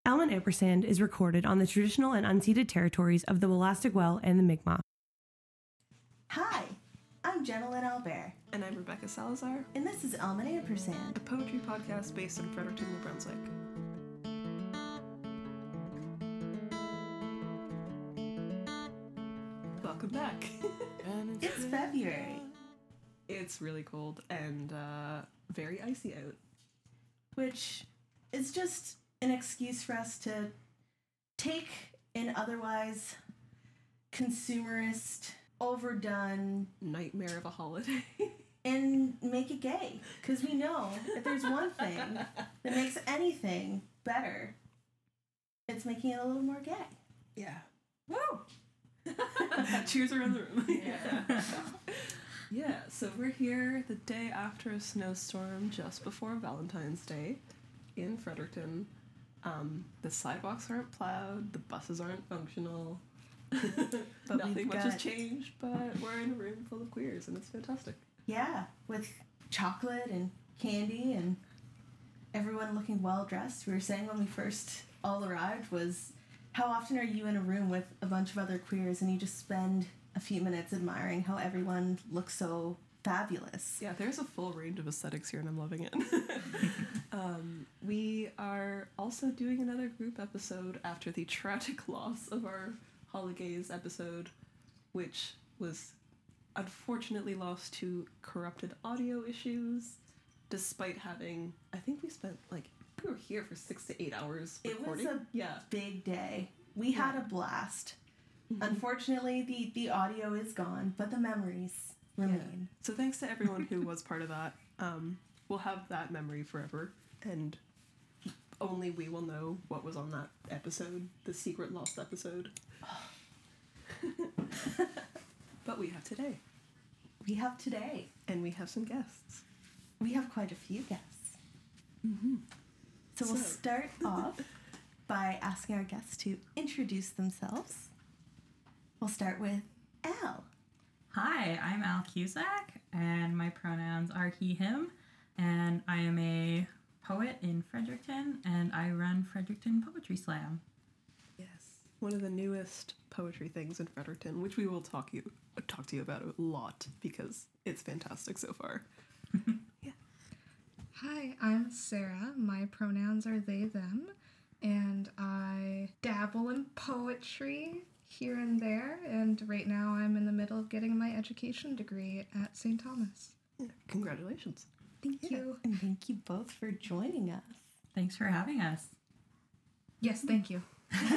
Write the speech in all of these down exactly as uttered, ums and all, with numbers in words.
Almond Ampersand is recorded on the traditional and unceded territories of the Wolastoqwell and the Mi'kmaq. Hi, I'm Jenna Lynn Albert. And I'm Rebecca Salazar. And this is Almond Ampersand, a poetry podcast based in Fredericton, New Brunswick. Welcome back. It's February. It's really cold and uh, very icy out. Which is just an excuse for us to take an otherwise consumerist, overdone nightmare of a holiday and make it gay. Because we know if there's one thing that makes anything better, it's making it a little more gay. Yeah. Woo! Cheers around the room. Yeah. Yeah, so we're here the day after a snowstorm just before Valentine's Day in Fredericton. Um, the sidewalks aren't plowed, the buses aren't functional. But nothing much got... has changed, but we're in a room full of queers and it's fantastic. Yeah, with chocolate and candy and everyone looking well dressed. We were saying when we first all arrived was, how often are you in a room with a bunch of other queers and you just spend a few minutes admiring how everyone looks so fabulous? Yeah, there's a full range of aesthetics here and I'm loving it. um, we are also doing another group episode after the tragic loss of our Holidays episode, which was unfortunately lost to corrupted audio issues, despite having, I think we spent, like, we were here for six to eight hours recording. It was a yeah. big day. We yeah. had a blast. Mm-hmm. Unfortunately, the, the audio is gone, but the memories remain. Yeah. So thanks to everyone who was part of that. Um, we'll have that memory forever, and only we will know what was on that episode, the secret lost episode. But we have today. We have today. And we have some guests. We have quite a few guests. Mm-hmm. So, so we'll start off by asking our guests to introduce themselves. We'll start with Al. Hi, I'm Al Cusack, and my pronouns are he, him, and I am a poet in Fredericton, and I run Fredericton Poetry Slam. Yes, one of the newest poetry things in Fredericton, which we will talk you talk to you about a lot because it's fantastic so far. Yeah. Hi, I'm Sarah. My pronouns are they, them, and I dabble in poetry here and there, and right now I'm in the middle of getting my education degree at Saint Thomas. Yeah, congratulations. Thank yeah. you. And thank you both for joining us. Thanks for having us. Yes, thank you. Tap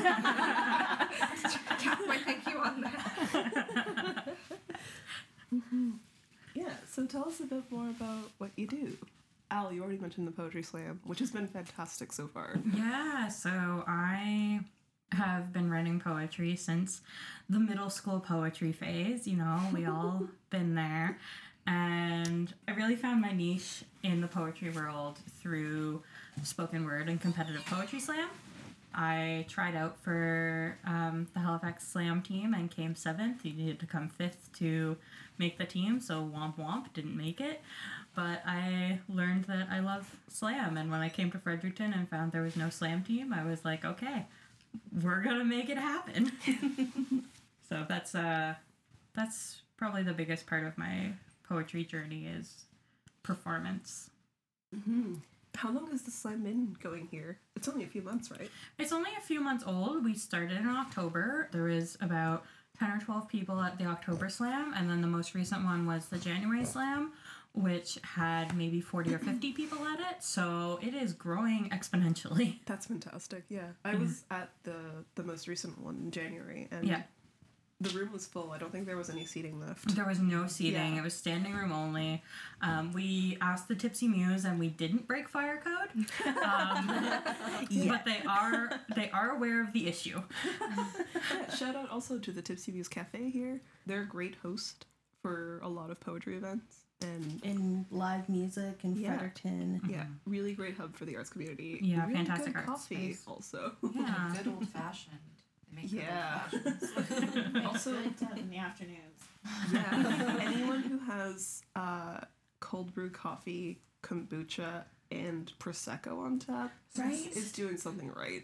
my thank you on that. Mm-hmm. Yeah, so tell us a bit more about what you do. Al, you already mentioned the Poetry Slam, which has been fantastic so far. Yeah, so I have been writing poetry since the middle school poetry phase. You know, we all been there. And I really found my niche in the poetry world through spoken word and competitive poetry slam. I tried out for um, the Halifax Slam team and came seventh. You needed to come fifth to make the team, so womp womp, didn't make it. But I learned that I love slam, and when I came to Fredericton and found there was no slam team, I was like, okay, we're gonna make it happen. So that's uh, that's probably the biggest part of my poetry journey is performance. Mm-hmm. How long has the slam been going here? It's only a few months, right? It's only a few months old. We started in October. There was about ten or twelve people at the October Slam, and then the most recent one was the January Slam, which had maybe forty or fifty people at it. So it is growing exponentially. That's fantastic, yeah. I yeah. was at the, the most recent one in January, and yeah. the room was full. I don't think there was any seating left. There was no seating. Yeah. It was standing room only. Um, we asked the Tipsy Muse, and we didn't break fire code. Um, yeah. But they are they are aware of the issue. Yeah, shout out also to the Tipsy Muse Cafe here. They're a great host for a lot of poetry events. And in live music in yeah. Fredericton. Yeah, mm-hmm. really great hub for the arts community. Yeah, really fantastic good arts coffee space. Also. Yeah, good old fashioned. Make yeah. Also in the afternoons. Yeah. Anyone who has uh, cold brew coffee, kombucha, and Prosecco on tap Right? is doing something right.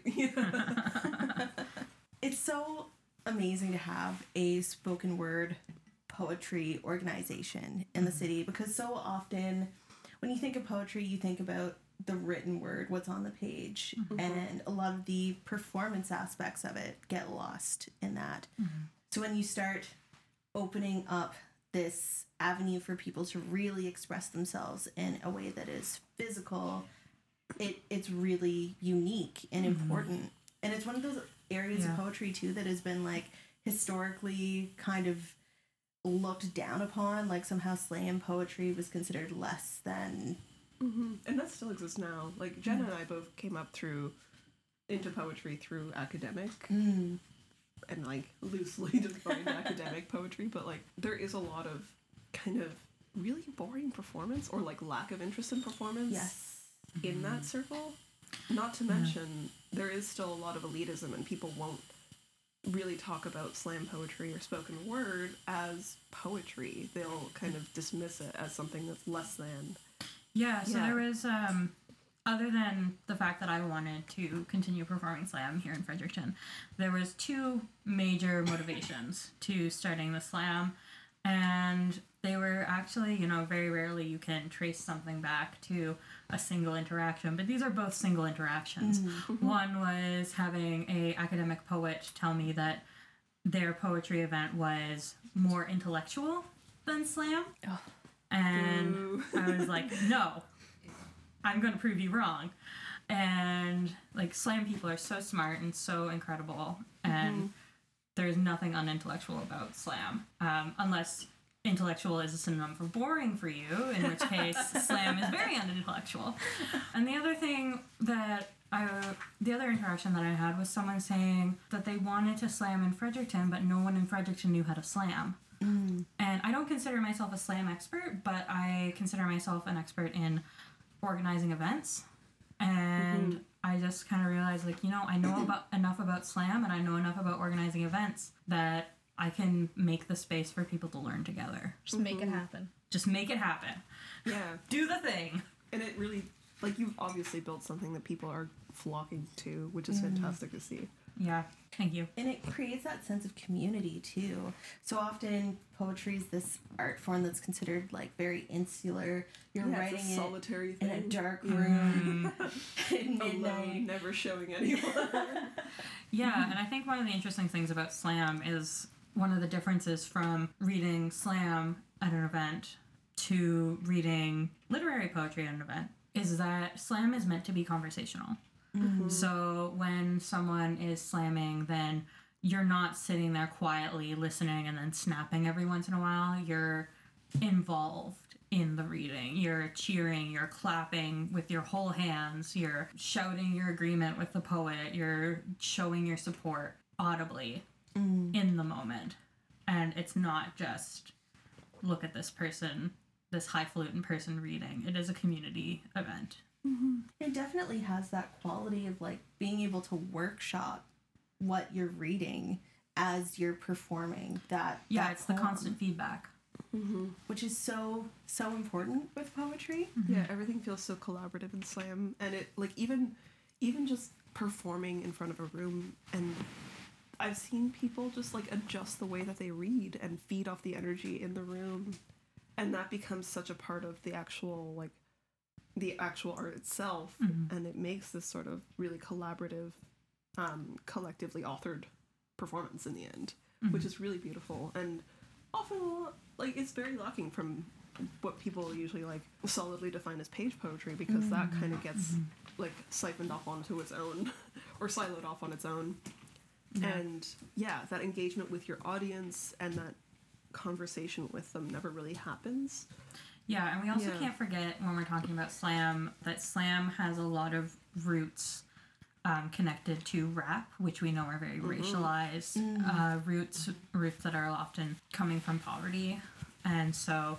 It's so amazing to have a spoken word poetry organization in the city, because so often when you think of poetry, you think about the written word, what's on the page, Mm-hmm. and a lot of the performance aspects of it get lost in that. Mm-hmm. So when you start opening up this avenue for people to really express themselves in a way that is physical, it it's really unique and important. And it's one of those areas Yeah. of poetry too that has been like historically kind of looked down upon, like somehow slam poetry was considered less than. Mm-hmm. And that still exists now. Like Jenna and I both came up through into poetry through academic Mm. and like loosely defined academic poetry, but like there is a lot of kind of really boring performance or like lack of interest in performance Yes. in that circle. Not to mention there is still a lot of elitism, and people won't really talk about slam poetry or spoken word as poetry. They'll kind of dismiss it as something that's less than. Yeah, so Yeah. there was, um, other than the fact that I wanted to continue performing slam here in Fredericton, there was two major motivations to starting the slam, and they were actually, you know, very rarely you can trace something back to a single interaction, but these are both single interactions. One was having a academic poet tell me that their poetry event was more intellectual than slam. And Boo. I was like, no, I'm going to prove you wrong. And like slam people are so smart and so incredible, and there's nothing unintellectual about slam, um, unless intellectual is a synonym for boring for you, in which case slam is very unintellectual. And the other thing that I, the other interaction that I had was someone saying that they wanted to slam in Fredericton, but no one in Fredericton knew how to slam. And I don't consider myself a slam expert, but I consider myself an expert in organizing events. And I just kind of realized, like, you know, I know about enough about slam and I know enough about organizing events that I can make the space for people to learn together. Just make it happen. Just make it happen. Yeah. Do the thing. And it really, like, you've obviously built something that people are flocking to, which is fantastic to see. Yeah. Thank you. And it creates that sense of community too. So often poetry is this art form that's considered like very insular. You're Yeah, writing it's a it solitary in thing. a dark room at Alone, midnight. never showing anyone. Yeah, and I think one of the interesting things about slam is one of the differences from reading slam at an event to reading literary poetry at an event is that slam is meant to be conversational. So when someone is slamming, then you're not sitting there quietly listening and then snapping every once in a while. You're involved in the reading. You're cheering, you're clapping with your whole hands, you're shouting your agreement with the poet, you're showing your support audibly in the moment. And it's not just look at this person, this highfalutin person reading. It is a community event. It definitely has that quality of like being able to workshop what you're reading as you're performing that. Yeah, that it's the poem, constant feedback. which is so so important with poetry. Yeah, everything feels so collaborative in slam, and it like even even just performing in front of a room, and I've seen people just like adjust the way that they read and feed off the energy in the room, and that becomes such a part of the actual like the actual art itself, and it makes this sort of really collaborative, um, collectively authored performance in the end, which is really beautiful and often a lot, like it's very lacking from what people usually like solidly define as page poetry, because that kind of gets like siphoned off onto its own or siloed off on its own. And yeah, that engagement with your audience and that conversation with them never really happens. Yeah, and we also Yeah. can't forget when we're talking about slam that slam has a lot of roots um, connected to rap, which we know are very racialized uh, roots, roots that are often coming from poverty. And so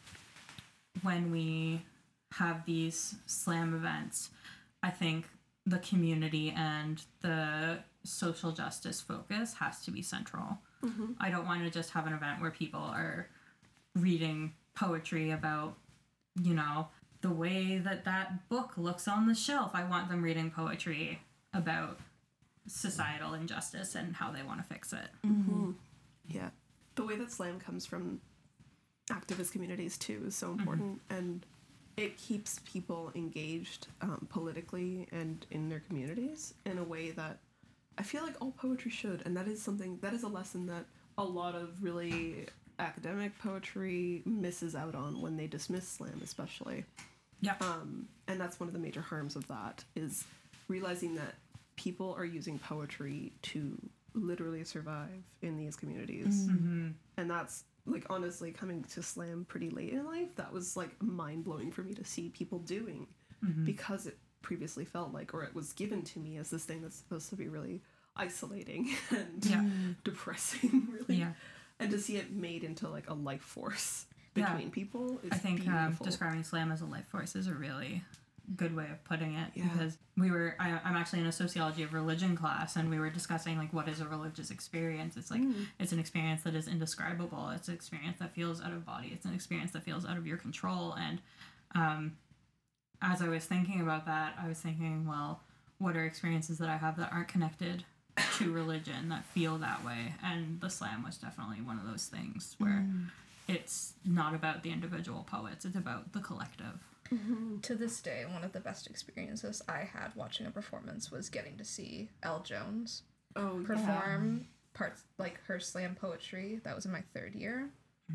when we have these slam events, I think the community and the social justice focus has to be central. I don't want to just have an event where people are reading poetry about, you know, the way that that book looks on the shelf. I want them reading poetry about societal injustice and how they want to fix it. Mm-hmm. Yeah. The way that slam comes from activist communities too is so important, mm-hmm. and it keeps people engaged um, politically and in their communities in a way that I feel like all poetry should, and that is something, that is a lesson that a lot of really academic poetry misses out on when they dismiss slam, especially. Yeah. Um, and that's one of the major harms of that, is realizing that people are using poetry to literally survive in these communities. Mm-hmm. And that's, like, honestly, coming to slam pretty late in life, that was, like, mind-blowing for me to see people doing, Mm-hmm. because it previously felt like, or it was given to me as this thing that's supposed to be really isolating and Yeah. depressing, really. Yeah. And to see it made into, like, a life force Yeah. between people is I think um, beautiful. describing slam as a life force is a really good way of putting it, Yeah. because we were I, I'm actually in a sociology of religion class, and we were discussing like what is a religious experience. It's like Mm. it's an experience that is indescribable. It's an experience that feels out of body. It's an experience that feels out of your control. And um, as I was thinking about that, I was thinking, well, what are experiences that I have that aren't connected to religion that feel that way? And the slam was definitely one of those things where Mm. it's not about the individual poets, it's about the collective. Mm-hmm. To this day, one of the best experiences I had watching a performance was getting to see Elle Jones Oh, yeah. perform parts like her slam poetry. That was in my third year.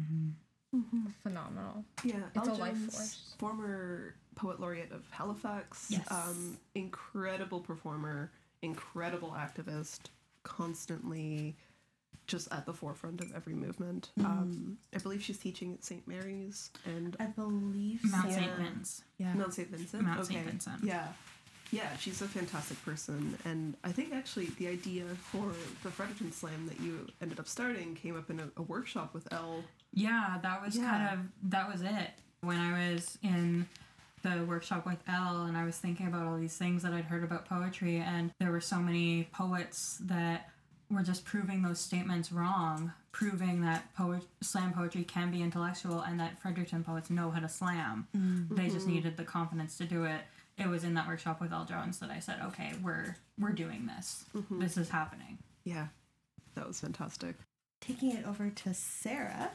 Mm-hmm. Phenomenal. Yeah, It's Elle a life Jones, force. former poet laureate of Halifax. Yes. Um, incredible performer, incredible activist, constantly just at the forefront of every movement. Mm. Um, I believe she's teaching at Saint Mary's and I believe Mount so. Saint Yeah. Vince. Yeah. Mount Saint Vincent. Mount okay. Saint Vincent. Yeah. Yeah, she's a fantastic person, and I think actually the idea for the Fredericton Slam that you ended up starting came up in a, a workshop with Elle. Yeah, that was Yeah. kind of, that was it. When I was in the workshop with Elle and I was thinking about all these things that I'd heard about poetry, and there were so many poets that were just proving those statements wrong, proving that poet, slam poetry can be intellectual and that Fredericton poets know how to slam. Mm. They just Mhm. needed the confidence to do it. It was in that workshop with Elle Jones that I said, okay, we're we're doing this. Mhm. This is happening. Yeah, that was fantastic. Taking it over to Sarah,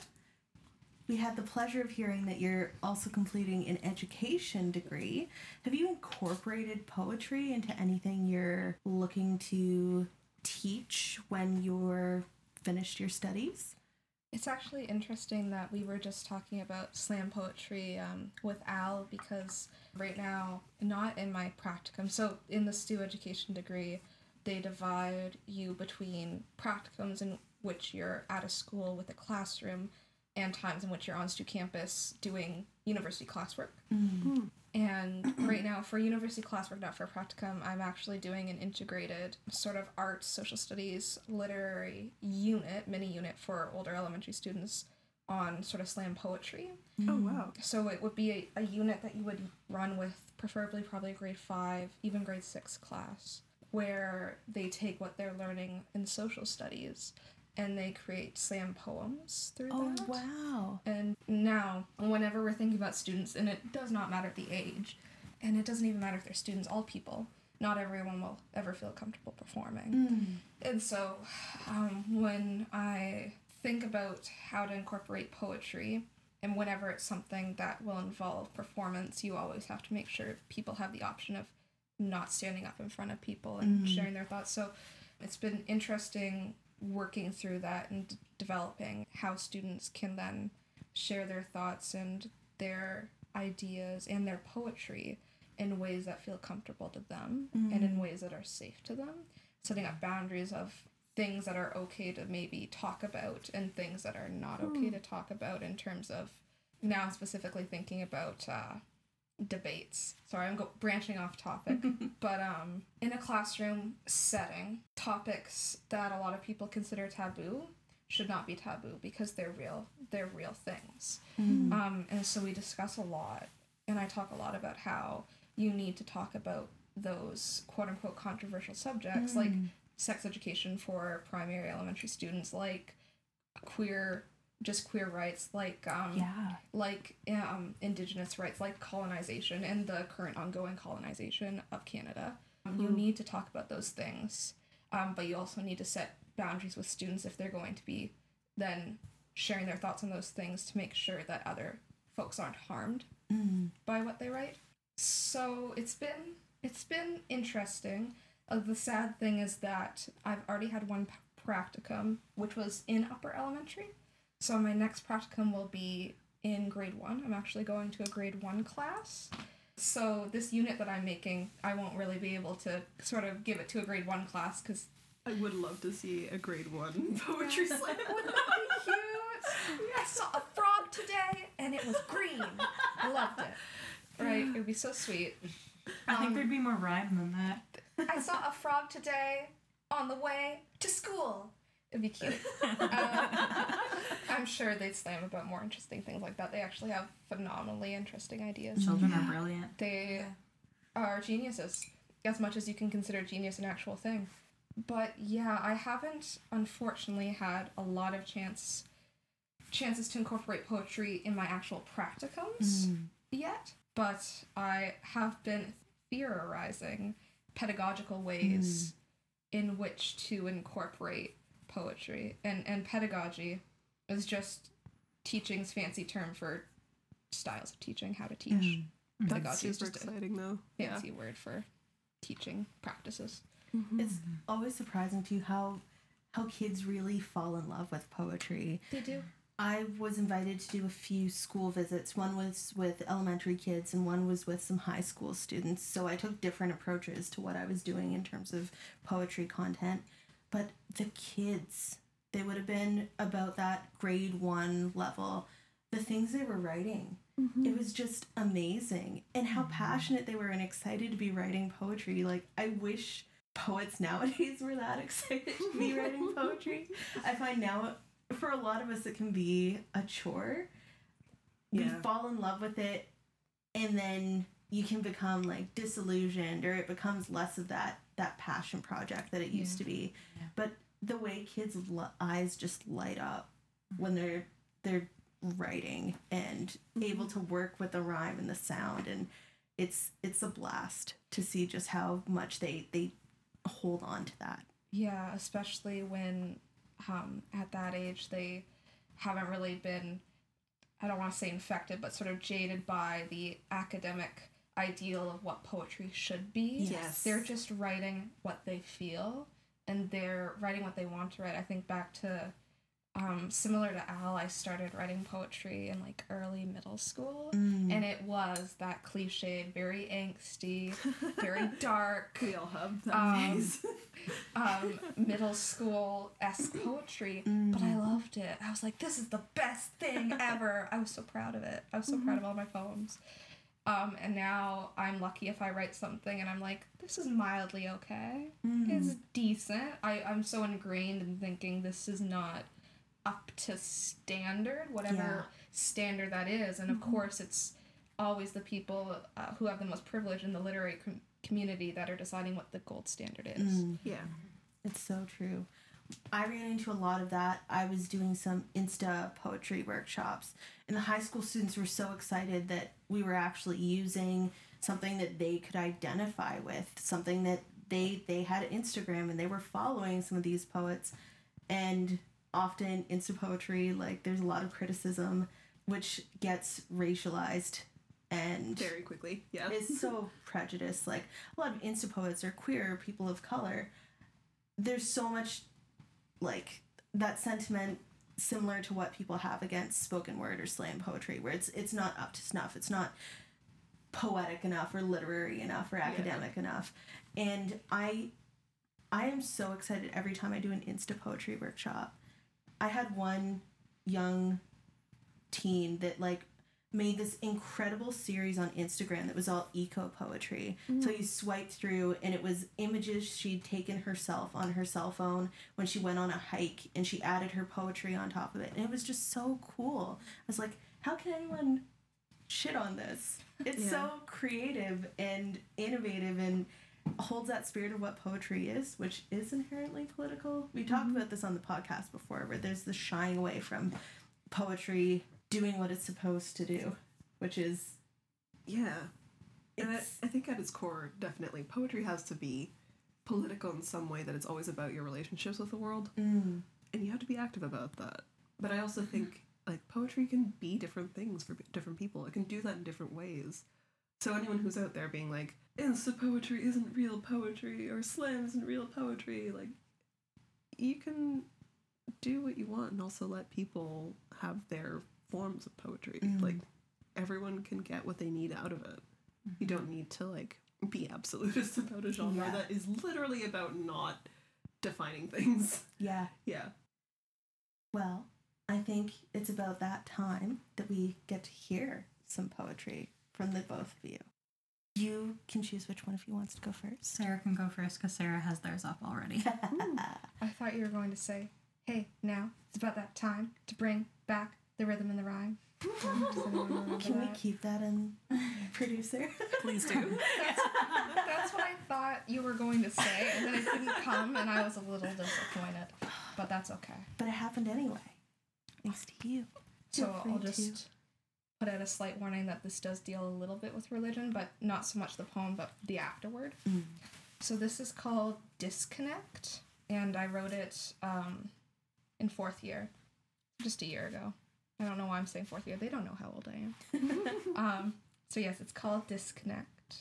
we had the pleasure of hearing that you're also completing an education degree. Have you incorporated poetry into anything you're looking to teach when you're finished your studies? It's actually interesting that we were just talking about slam poetry um, with Al, because right now, not in my practicum, so in the S T U education degree, they divide you between practicums in which you're at a school with a classroom and times in which you're on S T U campus doing university classwork. Mm. And right now, for university classwork, not for practicum, I'm actually doing an integrated sort of arts, social studies, literary unit, mini unit for older elementary students on sort of slam poetry. Oh, wow. So it would be a, a unit that you would run with preferably probably a grade five, even grade six class, where they take what they're learning in social studies and they create slam poems through Oh, that. wow. And now, whenever we're thinking about students, and it does not matter the age, and it doesn't even matter if they're students, all people, not everyone will ever feel comfortable performing. Mm. And so, um, when I think about how to incorporate poetry, and whenever it's something that will involve performance, you always have to make sure people have the option of not standing up in front of people and Mhm. sharing their thoughts. So it's been interesting working through that and d- developing how students can then share their thoughts and their ideas and their poetry in ways that feel comfortable to them and in ways that are safe to them, setting up boundaries of things that are okay to maybe talk about and things that are not okay to talk about, in terms of now specifically thinking about uh, debates. Sorry, I'm go- branching off topic, but um, in a classroom setting, topics that a lot of people consider taboo should not be taboo because they're real. They're real things. Mm. Um, and so we discuss a lot, and I talk a lot about how you need to talk about those quote unquote controversial subjects, like sex education for primary elementary students, like queer just queer rights, like um, Yeah. like um, Indigenous rights, like colonization and the current ongoing colonization of Canada. Um, you need to talk about those things, um, but you also need to set boundaries with students if they're going to be then sharing their thoughts on those things to make sure that other folks aren't harmed Mm. by what they write. So it's been it's been interesting. Uh, the sad thing is that I've already had one p- practicum, which was in upper elementary. So my next practicum will be in grade one. I'm actually going to a grade one class. So this unit that I'm making, I won't really be able to sort of give it to a grade one class because I would love to see a grade one poetry slam. wouldn't that be cute? I saw a frog today and it was green. I loved it. Right? It would be so sweet. I think Um, there'd be more rhyme than that. I saw a frog today on the way to school. It'd be cute. Uh, I'm sure they'd slam about more interesting things like that. They actually have phenomenally interesting ideas. Children Yeah. are brilliant. They are geniuses, as much as you can consider genius an actual thing. But yeah, I haven't unfortunately had a lot of chance chances to incorporate poetry in my actual practicums Mm. yet. But I have been theorizing pedagogical ways in which to incorporate poetry. And and pedagogy is just teaching's fancy term for styles of teaching, how to teach. Mm. That's Pedagogy is super just a exciting, though. fancy word for teaching practices. It's always surprising to you how how kids really fall in love with poetry. They do. I was invited to do a few school visits. One was with elementary kids and one was with some high school students. So I took different approaches to what I was doing in terms of poetry content. But the kids, they would have been about that grade one level. The things they were writing, it was just amazing. And how passionate they were and excited to be writing poetry. Like, I wish poets nowadays were that excited to be writing poetry. I find now, for a lot of us, it can be a chore. We Yeah. fall in love with it, and then you can become like disillusioned, or it becomes less of that that passion project that it used to be. Yeah. But the way kids' lo- eyes just light up when they're they're writing and able to work with the rhyme and the sound, and it's it's a blast to see just how much they they hold on to that. Yeah, especially when um, at that age they haven't really been, I don't want to say infected, but sort of jaded by the academic ideal of what poetry should be. Yes. They're just writing what they feel and they're writing what they want to write. I think back to um, similar to Al, I started writing poetry in like early middle school, and it was that cliched, very angsty, very dark, We all have that Um, phase. um, middle school esque poetry, but I loved it. I was like, this is the best thing ever. I was so proud of it. I was so proud of all my poems. Um, and now I'm lucky if I write something and I'm like, this is mildly okay. It's decent. I, I'm so ingrained in thinking this is not up to standard, whatever Yeah. standard that is. And of course, it's always the people uh, who have the most privilege in the literary com- community that are deciding what the gold standard is. Yeah. It's so true. I ran into a lot of that. I was doing some Insta poetry workshops, and the high school students were so excited that we were actually using something that they could identify with, something that they they had Instagram and they were following some of these poets. And often Insta poetry, like, there's a lot of criticism which gets racialized and Very quickly. Yeah. is so prejudiced. Like, a lot of Insta poets are queer, people of color. There's so much, like, that sentiment similar to what people have against spoken word or slam poetry, where it's it's not up to snuff. It's not poetic enough or literary enough or academic enough. And I I am so excited every time I do an Insta poetry workshop. I had one young teen that, like, made this incredible series on Instagram that was all eco poetry. So you swipe through and it was images she'd taken herself on her cell phone when she went on a hike, and she added her poetry on top of it. And it was just so cool. I was like, how can anyone shit on this? It's Yeah. so creative and innovative and holds that spirit of what poetry is, which is inherently political. We talked about this on the podcast before, where there's the shying away from poetry doing what it's supposed to do, which is Yeah. And I, It's- I think at its core, definitely, poetry has to be political in some way, that it's always about your relationships with the world. mm, And you have to be active about that. But I also think, like, poetry can be different things for different people. It can do that in different ways. So anyone who's out there being like, Insta poetry isn't real poetry, or slam isn't real poetry, like, you can do what you want and also let people have their forms of poetry. Mm. Like, everyone can get what they need out of it. You don't need to, like, be absolutist about a genre Yeah. that is literally about not defining things. yeah. Yeah. Well, I think it's about that time that we get to hear some poetry from the both of you. You can choose which one of you wants to go first. Sarah can go first because Sarah has theirs up already. I thought you were going to say, hey, now it's about that time to bring back the rhythm and the rhyme. Um, does anyone remember Can we that? keep that in, producer? Please do. That's what I thought you were going to say, and then it didn't come, and I was a little disappointed. But that's okay. But it happened anyway. Thanks to you. So Feel free I'll to. just put out a slight warning that this does deal a little bit with religion, but not so much the poem, but the afterword. Mm. So this is called Disconnect, and I wrote it um, in fourth year, just a year ago. I don't know why I'm saying fourth year. They don't know how old I am. um, so yes, it's called Disconnect.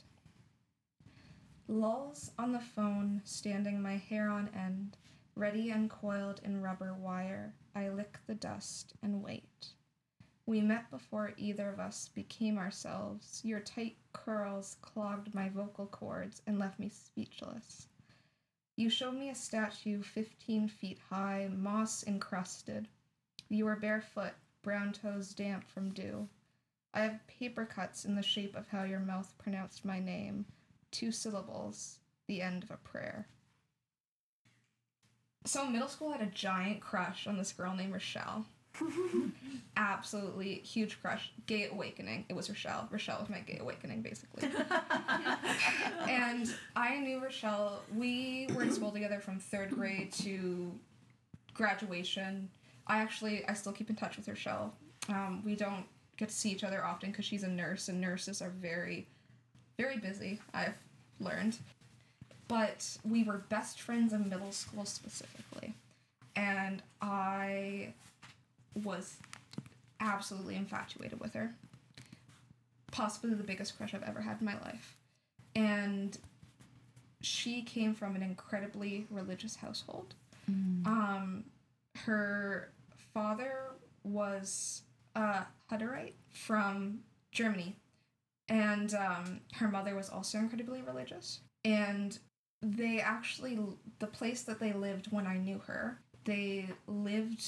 Lulls on the phone, standing my hair on end, ready and coiled in rubber wire. I lick the dust and wait. We met before either of us became ourselves. Your tight curls clogged my vocal cords and left me speechless. You showed me a statue fifteen feet high, moss encrusted. You were barefoot, brown toes damp from dew. I have paper cuts in the shape of how your mouth pronounced my name. Two syllables, the end of a prayer. So middle school, I had a giant crush on this girl named Rochelle. Absolutely huge crush. Gay awakening. It was Rochelle. Rochelle was my gay awakening, basically. And I knew Rochelle. We were in school together from third grade to graduation. I actually, I still keep in touch with Rochelle. Um, we don't get to see each other often because she's a nurse, and nurses are very, very busy, I've learned. But we were best friends in middle school specifically. And I was absolutely infatuated with her. Possibly the biggest crush I've ever had in my life. And she came from an incredibly religious household. Mm. Um, her father was a Hutterite from Germany. And um, her mother was also incredibly religious. And they actually, the place that they lived when I knew her, they lived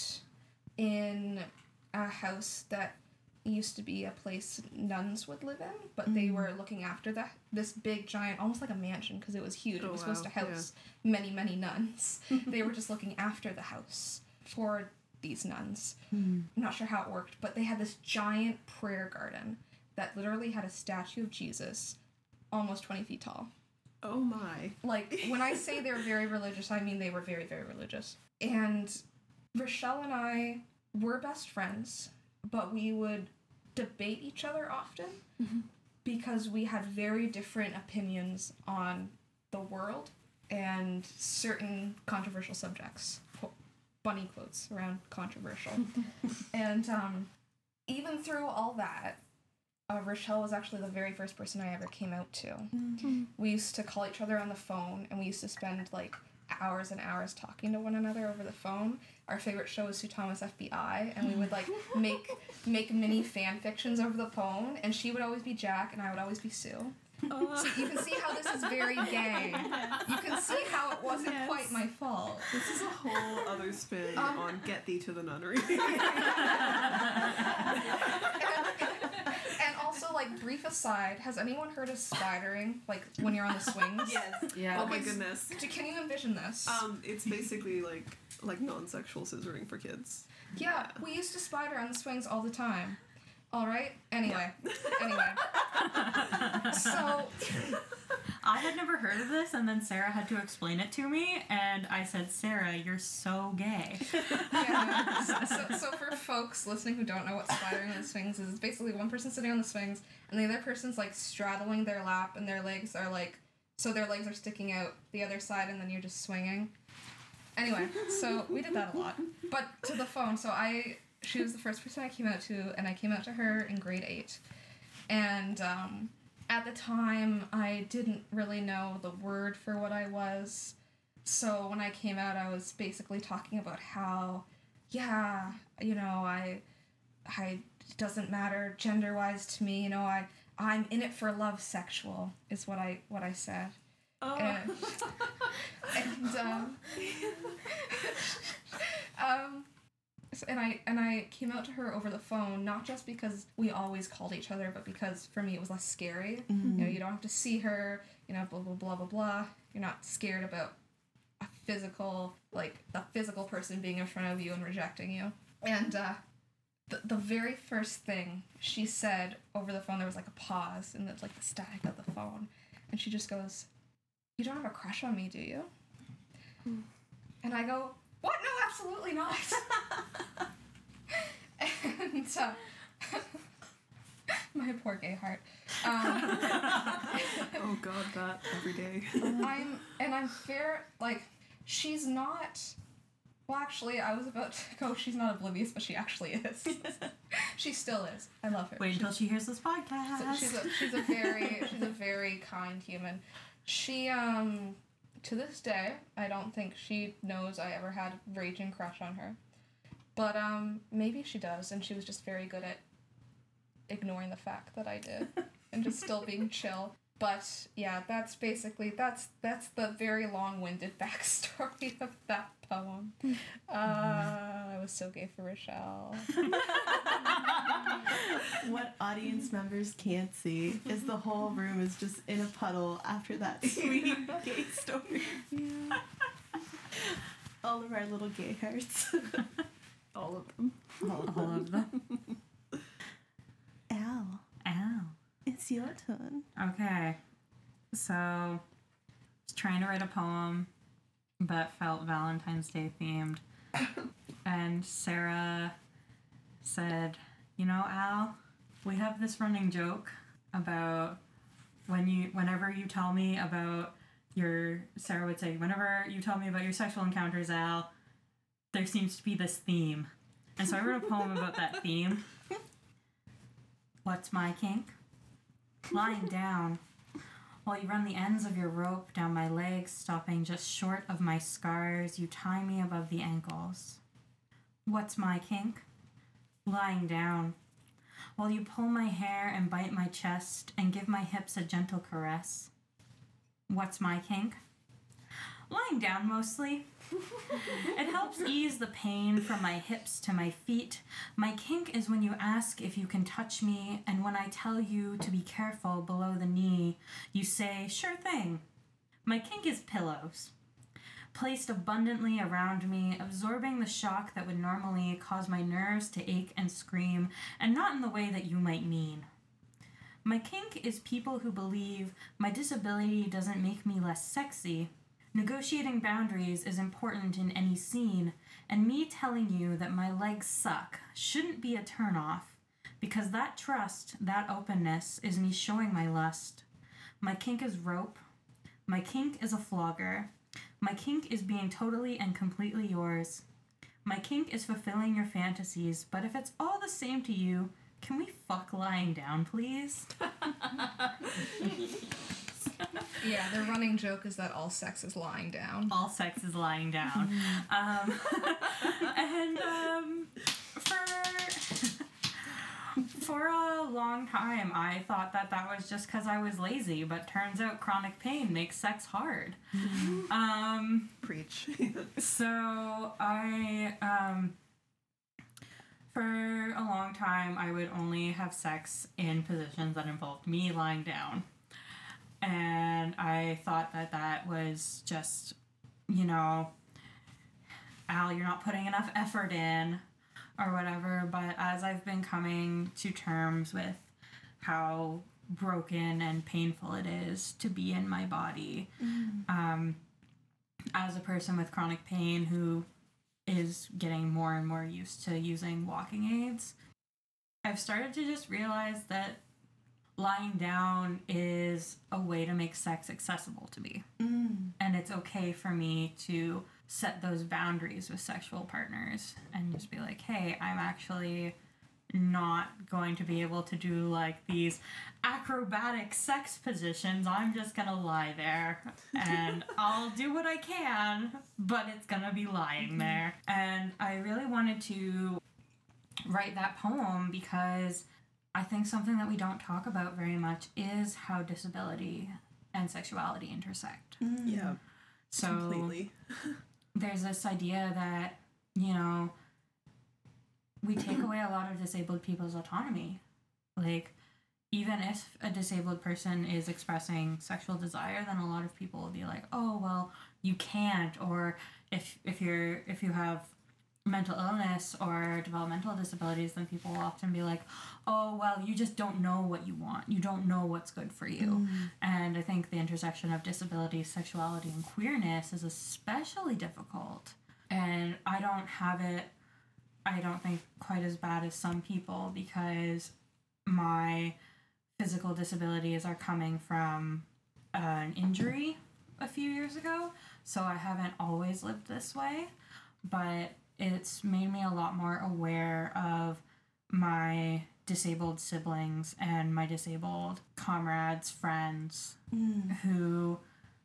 in a house that used to be a place nuns would live in, but they were looking after that this big giant, almost like a mansion because it was huge. Oh, it was supposed wow, to house many, many nuns. They were just looking after the house for these nuns. Mm. I'm not sure how it worked, but they had this giant prayer garden that literally had a statue of Jesus almost twenty feet tall. Oh my. Like, when I say they're very religious, I mean they were very, very religious. And Rochelle and I were best friends, but we would debate each other often Mm-hmm. because we had very different opinions on the world and certain controversial subjects. Qu- Bunny quotes around controversial. And um, even through all that, uh, Rochelle was actually the very first person I ever came out to. Mm. We used to call each other on the phone, and we used to spend like hours and hours talking to one another over the phone. Our favorite show was Sue Thomas F B I, and we would like make make mini fan fictions over the phone, and she would always be Jack and I would always be Sue. Uh, So you can see how this is very gay. You can see how it wasn't Yes. quite my fault. this is a whole other spin Um, on Get Thee to the Nunnery. And also, like, brief aside, has anyone heard of spidering? Like, when you're on the swings? Yes. Yeah. Oh my Okay, goodness. Do- Can you envision this? Um, it's basically like like non-sexual scissoring for kids. Yeah, we used to spider on the swings all the time. All right. Anyway, anyway. So I had never heard of this, and then Sarah had to explain it to me, and I said, Sarah, you're so gay. Yeah. So, so for folks listening who don't know what spidering on the swings is, it's basically one person sitting on the swings, and the other person's like straddling their lap, and their legs are like, so their legs are sticking out the other side, and then you're just swinging. Anyway, so we did that a lot. But to the phone, so I, she was the first person I came out to, and I came out to her in grade eight. And um, at the time, I didn't really know the word for what I was. So when I came out, I was basically talking about how, yeah, you know, I, I, it doesn't matter gender-wise to me, you know, I, I'm in it for love sexual, is what I, what I said. Oh. And, and um, um, so- and I and I came out to her over the phone, not just because we always called each other, but because for me it was less scary. Mm-hmm. You know, you don't have to see her. You know, blah blah blah blah blah. You're not scared about a physical, like the physical person being in front of you and rejecting you. And uh, the the very first thing she said over the phone, there was like a pause and there's like the static of the phone, and she just goes, "You don't have a crush on me, do you?" Mm. And I go, "What? No, absolutely not." And uh, my poor gay heart. Um, Oh god, that every day. I'm and I'm fair. Like, she's not. Well, actually, I was about to go. She's not oblivious, but she actually is. She still is. I love her. Wait until She's- she hears this podcast. So she's a she's a very she's a very kind human. She um to this day, I don't think she knows I ever had a raging crush on her. But um maybe she does, and she was just very good at ignoring the fact that I did and just still being chill. But yeah, that's basically that's that's the very long-winded backstory of that poem. Uh, I was so gay for Rochelle. What audience members can't see is the whole room is just in a puddle after that sweet gay story. Yeah. All of our little gay hearts. All of them. All, all of them. Al, Ow. it's your turn. Okay. So, I was trying to write a poem, but felt Valentine's Day themed. And Sarah said, you know, Al, we have this running joke about when you, whenever you tell me about your, Sarah would say, whenever you tell me about your sexual encounters, Al, there seems to be this theme. And so I wrote a poem about that theme. What's my kink? Lying down while you run the ends of your rope down my legs, stopping just short of my scars. You tie me above the ankles. What's my kink? Lying down while you pull my hair and bite my chest and give my hips a gentle caress. What's my kink? Lying down mostly. It helps ease the pain from my hips to my feet. My kink is when you ask if you can touch me, and when I tell you to be careful below the knee, you say, sure thing. My kink is pillows, placed abundantly around me, absorbing the shock that would normally cause my nerves to ache and scream, and not in the way that you might mean. My kink is people who believe my disability doesn't make me less sexy. Negotiating boundaries is important in any scene, and me telling you that my legs suck shouldn't be a turnoff, because that trust, that openness, is me showing my lust. My kink is rope. My kink is a flogger. My kink is being totally and completely yours. My kink is fulfilling your fantasies, but if it's all the same to you, can we fuck lying down, please? Yeah, the running joke is that all sex is lying down. All sex is lying down. Um, and um, for for a long time, I thought that that was just because I was lazy, but turns out chronic pain makes sex hard. Um, Preach. so I, um, for a long time, I would only have sex in positions that involved me lying down. And I thought that that was just, you know, Al, you're not putting enough effort in or whatever. But as I've been coming to terms with how broken and painful it is to be in my body. Mm. Um, as a person with chronic pain who is getting more and more used to using walking aids, I've started to just realize that lying down is a way to make sex accessible to me. Mm. And it's okay for me to set those boundaries with sexual partners and just be like, hey, I'm actually not going to be able to do like these acrobatic sex positions. I'm just gonna lie there and I'll do what I can, but it's gonna be lying there. And I really wanted to write that poem because I think something that we don't talk about very much is how disability and sexuality intersect. Mm. Yeah, So completely. there's this idea that, you know, we take away a lot of disabled people's autonomy. Like, even if a disabled person is expressing sexual desire, then a lot of people will be like, oh, well, you can't. Or if if you're if you have mental illness or developmental disabilities, then people will often be like, oh, well, you just don't know what you want. You don't know what's good for you. Mm. And I think the intersection of disability, sexuality, and queerness is especially difficult. And I don't have it, I don't think, quite as bad as some people because my physical disabilities are coming from uh, an injury a few years ago. So I haven't always lived this way. But it's made me a lot more aware of my disabled siblings and my disabled comrades, friends Mm. who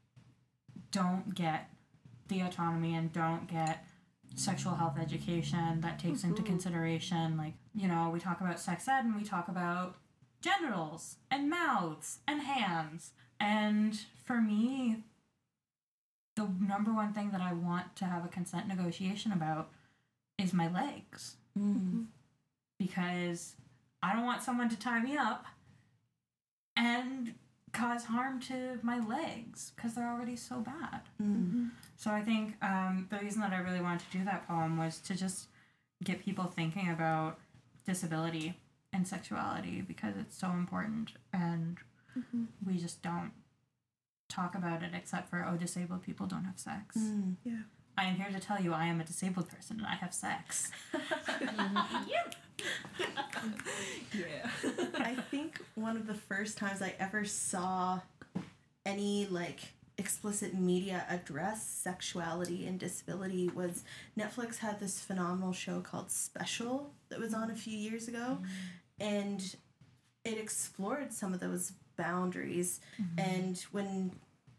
don't get the autonomy and don't get sexual health education that takes into consideration, like, you know, we talk about sex ed and we talk about genitals and mouths and hands. And for me, the number one thing that I want to have a consent negotiation about is my legs. Mm. Because I don't want someone to tie me up and cause harm to my legs because they're already so bad. Mm. So I think um, the reason that I really wanted to do that poem was to just get people thinking about disability and sexuality because it's so important and Mm-hmm. we just don't talk about it except for, oh, disabled people don't have sex. Mm. Yeah. I am here to tell you I am a disabled person and I have sex. Yeah. I think one of the first times I ever saw any like explicit media address sexuality and disability was Netflix had this phenomenal show called Special that was on a few years ago, and it explored some of those boundaries. And when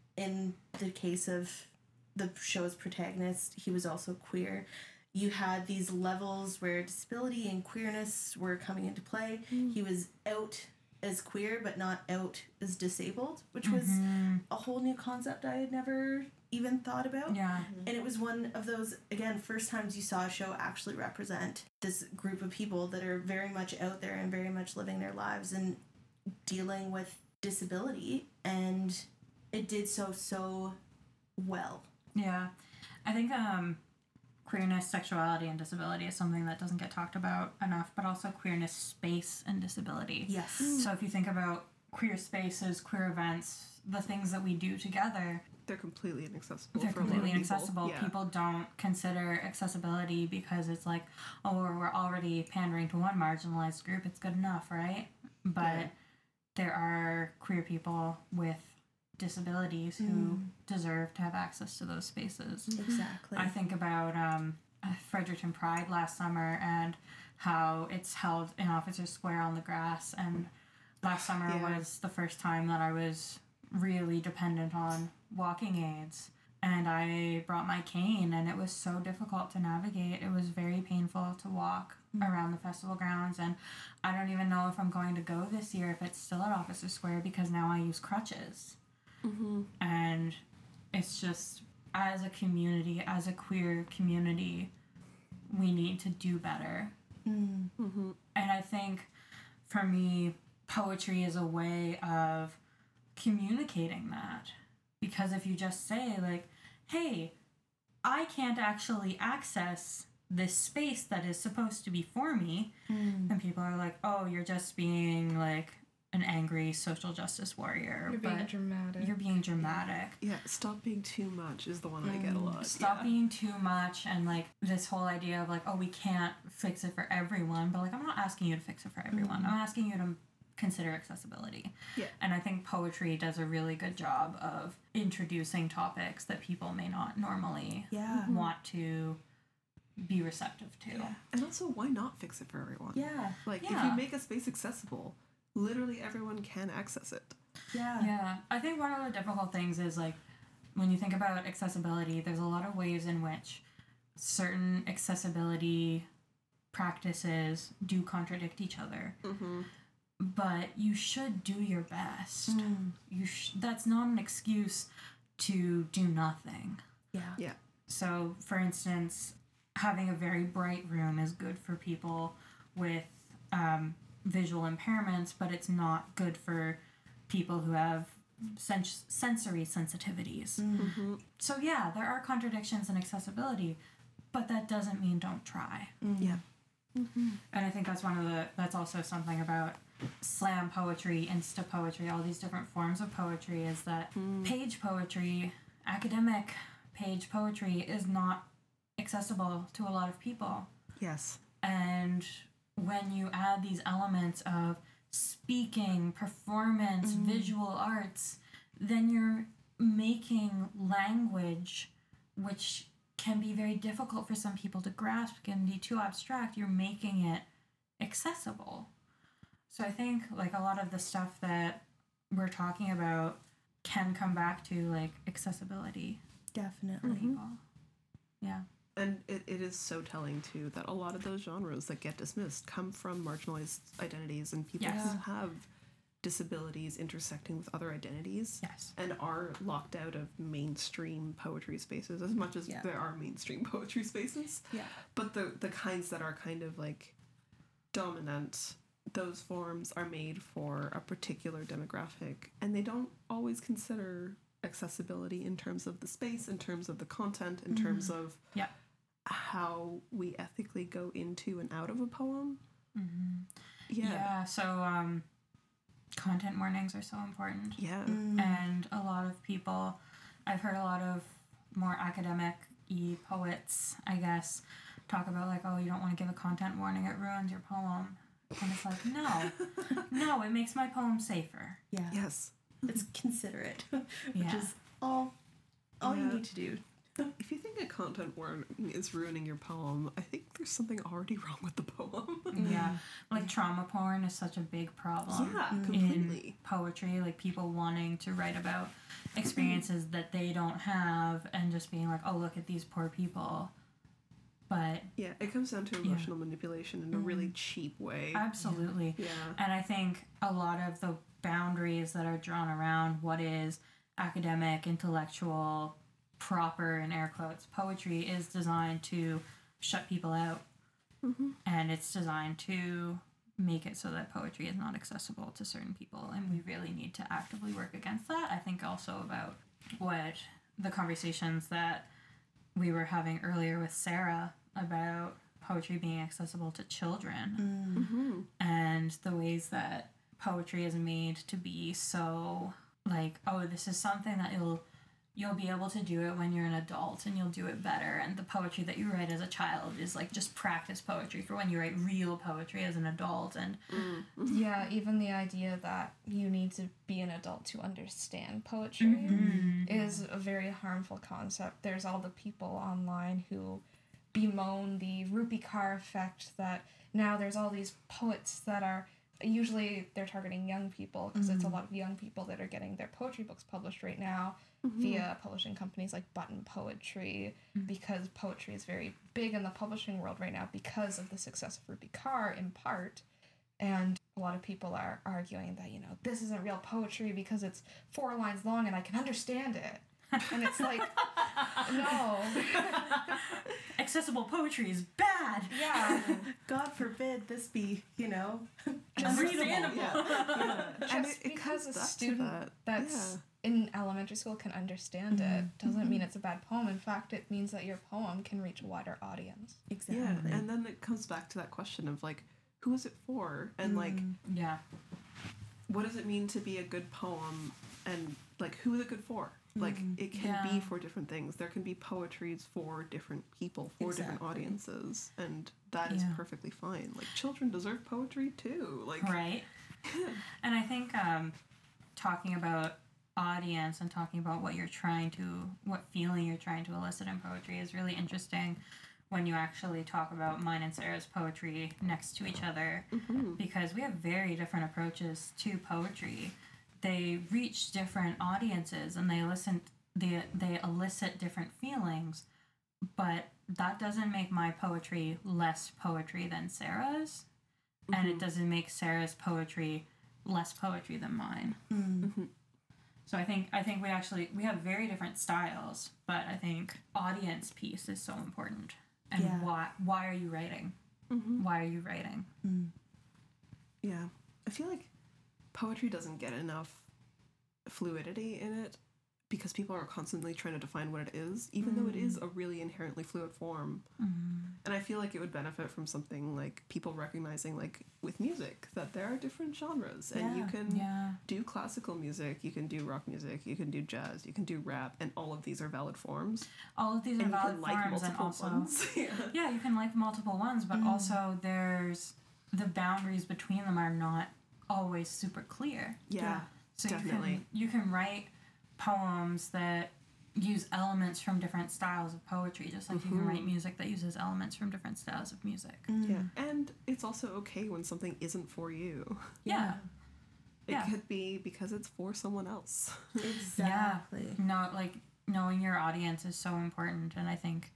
in the case of the show's protagonist, he was also queer, you had these levels where disability and queerness were coming into play. He was out as queer but not out as disabled, which was a whole new concept I had never even thought about. Yeah. And it was one of those, again, first times you saw a show actually represent this group of people that are very much out there and very much living their lives and dealing with disability. And it did so, so well. Yeah. I think um, queerness, sexuality, and disability is something that doesn't get talked about enough, but also queerness, space, and disability. Yes. So if you think about queer spaces, queer events, the things that we do together, They're completely inaccessible. they're for a lot of completely people. inaccessible. Yeah. People don't consider accessibility because it's like, oh, we're we're already pandering to one marginalized group. It's good enough, right? But Yeah. there are queer people with disabilities who deserve to have access to those spaces. Exactly. I think about um, Fredericton Pride last summer and how it's held in Officers Square on the grass. And last summer Yeah. was the first time that I was really dependent on walking aids. And I brought my cane, and it was so difficult to navigate. It was very painful to walk around the festival grounds. And I don't even know if I'm going to go this year if it's still at Officers Square because now I use crutches. Mm-hmm. And it's just, as a community, as a queer community, we need to do better. Mm. Mm-hmm. And I think for me, poetry is a way of communicating that. Because if you just say, like, hey, I can't actually access this space that is supposed to be for me, Mm. and people are like, oh, you're just being, like, an angry social justice warrior, You're being but dramatic. you're being dramatic. Yeah, stop being too much is the one I get a lot. Stop yeah. being too much, and like this whole idea of like, oh, we can't fix it for everyone, but like I'm not asking you to fix it for everyone. Mm-hmm. I'm asking you to consider accessibility. Yeah. And I think poetry does a really good job of introducing topics that people may not normally Yeah. want to be receptive to. Yeah. And also, why not fix it for everyone? Yeah. Like, if Yeah. you make a space accessible, literally everyone can access it. Yeah. Yeah, I think one of the difficult things is like when you think about accessibility, there's a lot of ways in which certain accessibility practices do contradict each other. Mm-hmm. But you should do your best. Mm. You sh- that's not an excuse to do nothing. Yeah. Yeah. So, for instance, having a very bright room is good for people with um, visual impairments, but it's not good for people who have sens- sensory sensitivities. Mm-hmm. So, yeah, there are contradictions in accessibility, but that doesn't mean don't try. Yeah. And I think that's one of the, that's also something about slam poetry, insta poetry, all these different forms of poetry is that page poetry, academic page poetry is not accessible to a lot of people. Yes. And when you add these elements of speaking, performance, visual arts, then you're making language which can be very difficult for some people to grasp, can be too abstract. You're making it accessible. So I think like a lot of the stuff that we're talking about can come back to like accessibility Definitely. for people. Yeah. And it, it is so telling, too, that a lot of those genres that get dismissed come from marginalized identities and people Yes. who have disabilities intersecting with other identities Yes. and are locked out of mainstream poetry spaces as much as Yeah. there are mainstream poetry spaces. Yeah. But the, the kinds that are kind of like dominant, those forms are made for a particular demographic and they don't always consider accessibility in terms of the space, in terms of the content, in terms of Yeah. how we ethically go into and out of a poem. Mm-hmm. Yeah. Yeah. So um, content warnings are so important. Yeah. And a lot of people, I've heard a lot of more academic y poets, I guess, talk about like, oh, you don't want to give a content warning, it ruins your poem. And it's like, no, no, it makes my poem safer. Yeah. Yes. It's considerate, which Yeah. is all all Yeah. you need to do. If you think a content warning is ruining your poem, I think there's something already wrong with the poem. Yeah. Like trauma porn is such a big problem. Yeah, In completely. poetry, like people wanting to write about experiences that they don't have and just being like, oh, look at these poor people. But Yeah, it comes down to Yeah. emotional manipulation in a really cheap way. absolutely. Yeah. And I think a lot of the boundaries that are drawn around what is academic, intellectual, proper, in air quotes, poetry is designed to shut people out. Mm-hmm. And it's designed to make it so that poetry is not accessible to certain people. And we really need to actively work against that. I think also about what the conversations that we were having earlier with Sarah about poetry being accessible to children Mm-hmm. and the ways that poetry is made to be so like, oh, this is something that you'll you'll be able to do it when you're an adult and you'll do it better, and the poetry that you write as a child is like just practice poetry for when you write real poetry as an adult. And Yeah, even the idea that you need to be an adult to understand poetry Mm-hmm. is a very harmful concept. There's all the people online who bemoan the Rupi Kaur effect that now there's all these poets that are usually they're targeting young people because it's a lot of young people that are getting their poetry books published right now via publishing companies like Button Poetry because poetry is very big in the publishing world right now because of the success of Rupi Kaur in part. And a lot of people are arguing that, you know, this isn't real poetry because it's four lines long and I can understand it. And it's like, no. accessible poetry is bad. Yeah. God forbid this be, you know, Understandable. Yeah. yeah. And Just it, it because comes a back to student that. that's in elementary school can understand it doesn't mean it's a bad poem. In fact, it means that your poem can reach a wider audience. exactly. Yeah, and then it comes back to that question of like, who is it for? And like, Yeah. what does it mean to be a good poem, and like who is it good for? Like it can Yeah. be for different things. There can be poetries for different people, for different Exactly. audiences, and that is Yeah. perfectly fine. Like children deserve poetry too. Like Right. And I think um, talking about audience and talking about what you're trying to, what feeling you're trying to elicit in poetry is really interesting when you actually talk about mine and Sarah's poetry next to each other, because we have very different approaches to poetry. They reach different audiences and they listen, they, they elicit different feelings, but that doesn't make my poetry less poetry than Sarah's. And it doesn't make Sarah's poetry less poetry than mine. Mm. So I think I think we actually we have very different styles, but I think audience piece is so important. And Yeah. why why are you writing? Mhm. Why are you writing? yeah, I feel like poetry doesn't get enough fluidity in it because people are constantly trying to define what it is, even though it is a really inherently fluid form. And I feel like it would benefit from something like people recognizing, like with music, that there are different genres, and you Yeah. can Yeah. do classical music, you can do rock music, you can do jazz, you can do rap, and all of these are valid forms. All of these are And you valid can like forms and multiple also ones. yeah. yeah, you can like multiple ones, but also there's the boundaries between them are not always super clear. Yeah. So Definitely. you can you can write poems that use elements from different styles of poetry, just like you can write music that uses elements from different styles of music. Yeah. And it's also okay when something isn't for you. Yeah. It Yeah. could be because it's for someone else. Exactly. No, like knowing your audience is so important, and I think,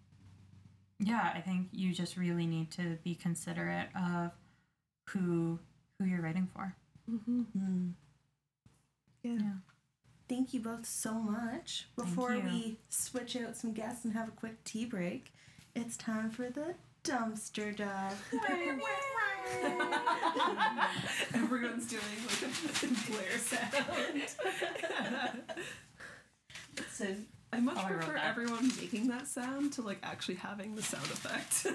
yeah, I think you just really need to be considerate of who who you're writing for. Mm-hmm. Yeah. Yeah. Thank you both so much. Thank Before you. we switch out some guests and have a quick tea break, it's time for the dumpster dive. Everyone's doing like a Blair sound. So I much Oh, I wrote prefer that. everyone making that sound to like actually having the sound effect.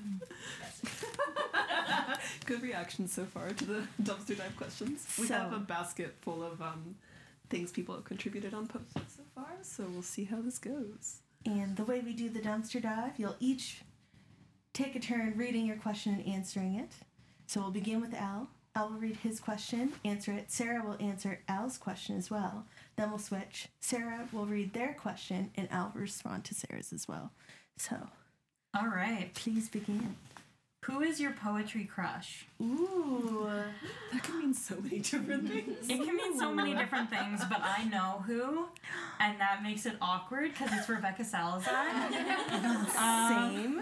Good reaction so far to the dumpster dive questions. We So- have a basket full of um, things people have contributed on Post-it so far, so we'll see how this goes. And the way we do the dumpster dive, you'll each take a turn reading your question and answering it. So we'll begin with Al. Al will read his question, answer it. Sarah will answer Al's question as well. Then we'll switch. Sarah will read their question, and Al will respond to Sarah's as well. So All right. please begin. Who is your poetry crush? Ooh. That can mean so many different things. It can mean so many different things, but I know who, and that makes it awkward because it's Rebecca Salazar. Same.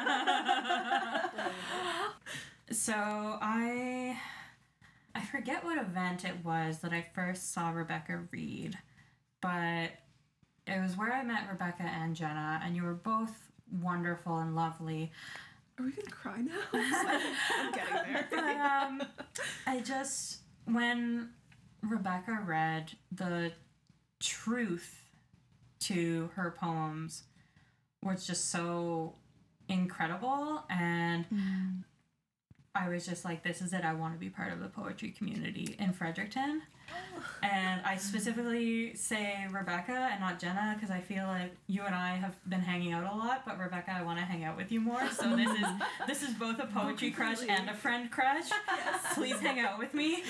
So I I forget what event it was that I first saw Rebecca read, but it was where I met Rebecca and Jenna, and you were both wonderful and lovely. Are we gonna cry now? I'm getting there. But um, I just when Rebecca read the truth to her poems was just so incredible, and I was just like, this is it. I want to be part of the poetry community in Fredericton. And I specifically say Rebecca and not Jenna because I feel like you and I have been hanging out a lot, but Rebecca, I want to hang out with you more. So this is this is both a poetry crush and a friend crush. Please hang out with me.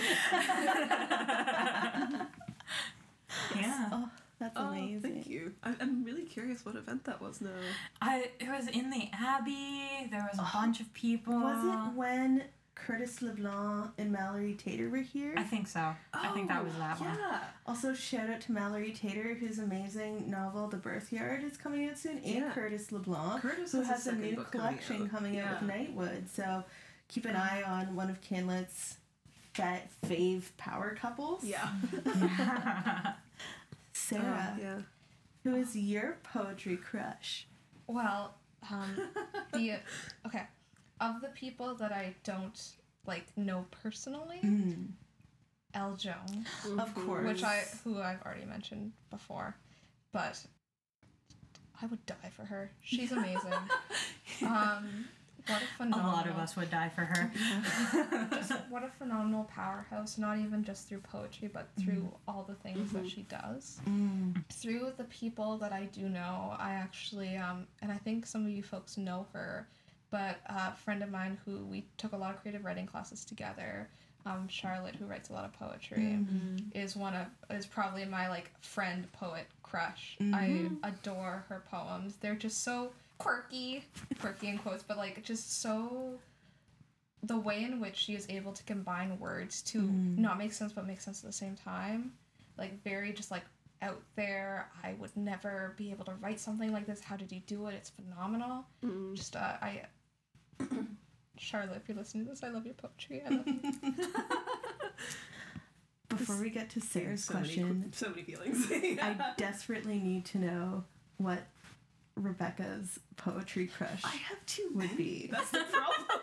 Yeah. Oh, that's Oh, amazing. thank you. I'm, I'm really curious what event that was now. I it was in the Abbey. There was a bunch of people. Was it when Curtis LeBlanc and Mallory Tater were here? I think so. I think that was that one. Yeah. Also, shout out to Mallory Tater, whose amazing novel *The Birthyard* is coming out soon, and Yeah. Curtis LeBlanc, Curtis who has a has a second new book coming collection out. coming out, Yeah. with Nightwood. So keep an eye on one of Kinlet's fa- fave power couples. Yeah. Sarah, yeah. who is your poetry crush? Well, um, the okay, of the people that I don't like know personally, Mm, Elle Jones, of course. which I who I've already mentioned before, but I would die for her. She's amazing. um, What a A phenomenal. lot of us would die for her. Just what a phenomenal powerhouse, not even just through poetry, but through all the things Mm-hmm. that she does. Mm. Through the people that I do know, I actually, um, and I think some of you folks know her, but a friend of mine who we took a lot of creative writing classes together, um, Charlotte, who writes a lot of poetry, is one of, is probably my, like, friend poet crush. I adore her poems. They're just so quirky, quirky in quotes, but, like, just so, the way in which she is able to combine words to not make sense but make sense at the same time, like, very just, like, out there. I would never be able to write something like this. How did you do it? It's phenomenal. Mm. Just, uh, I... Charlotte, if you're listening to this, I love your poetry. I love you. Before we get to Sarah's so many, question, so many feelings. I desperately need to know what Rebecca's poetry crush I have too would many. be. That's the problem.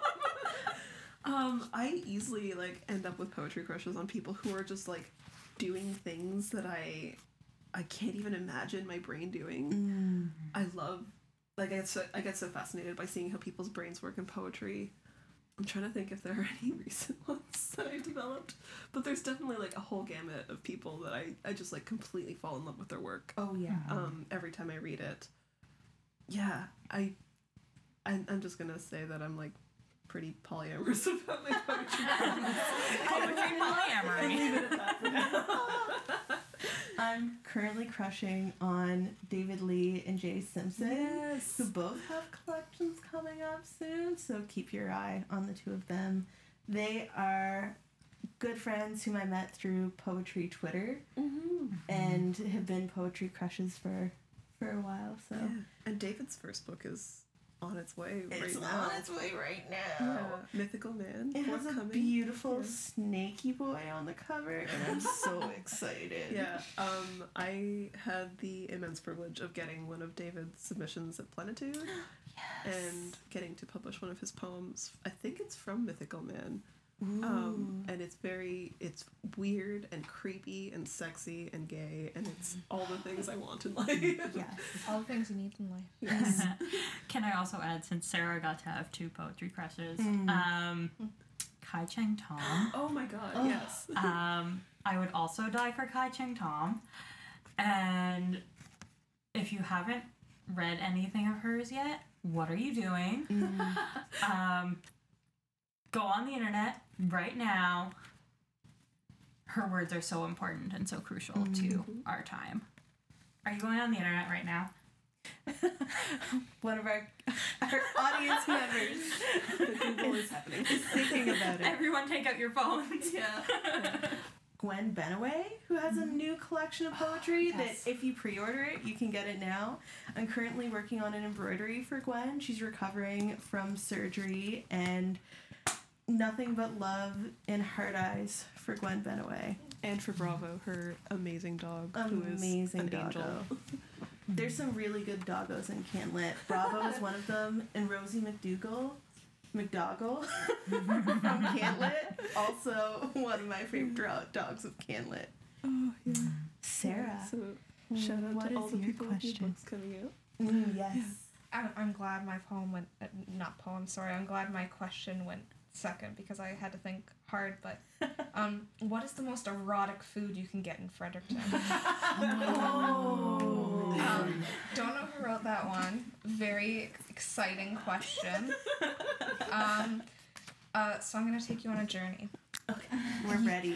um, I easily like end up with poetry crushes on people who are just like doing things that I I can't even imagine my brain doing. Mm. I love like I get so I get so fascinated by seeing how people's brains work in poetry. I'm trying to think if there are any recent ones that I developed, but there's definitely like a whole gamut of people that I, I just like completely fall in love with their work. Oh yeah. Um, every time I read it. Yeah, I, I I'm just gonna say that I'm like pretty polyamorous about my poetry. Poetry polyamory. Leave it at that for now. I'm currently crushing on David Lee and Jay Simpson, Yes. who both have collections coming up soon, so keep your eye on the two of them. They are good friends whom I met through poetry Twitter Mm-hmm. and have been poetry crushes for for a while, so Yeah. And David's first book is on its way it's right now. on its way right now. Yeah. Mythical Man. It has a forthcoming. beautiful Yeah. snaky boy on the cover, and I'm so excited. Yeah, um, I had the immense privilege of getting one of David's submissions at Plenitude and getting to publish one of his poems. I think it's from Mythical Man. Um, and it's very, it's weird and creepy and sexy and gay, and it's all the things I want in life. Yes. All the things you need in life. Yes. Can I also add, since Sarah got to have two poetry crushes, Mm. um, Kai Cheng Tom. Oh my god, Oh. yes. Um, I would also die for Kai Cheng Tom. And if you haven't read anything of hers yet, what are you doing? Mm. Um, go on the internet right now. Her words are so important and so crucial to our time. Are you going on the internet right now? One of our our audience members The Google is happening. is thinking about it. Everyone take out your phones. Yeah. Gwen Benaway, who has a new collection of poetry Yes. that if you pre-order it, you can get it now. I'm currently working on an embroidery for Gwen. She's recovering from surgery, and nothing but love and heart eyes for Gwen Benaway. And for Bravo, her amazing dog, who is Amazing an doggo. angel. There's some really good doggos in Canlit. Bravo is one of them, and Rosie McDougal, McDougall from Canlit, also one of my favorite dro- dogs of Canlit. Oh, yeah. Sarah, So, shout out what to all is the your people with new question? books coming out. Mm, yes. I'm, I'm glad my poem went, uh, not poem, sorry, I'm glad my question went second because I had to think hard, but um, what is the most erotic food you can get in Fredericton? Oh. Um, don't know who wrote that one. Very exciting question. Um, uh, so I'm going to take you on a journey. We're ready.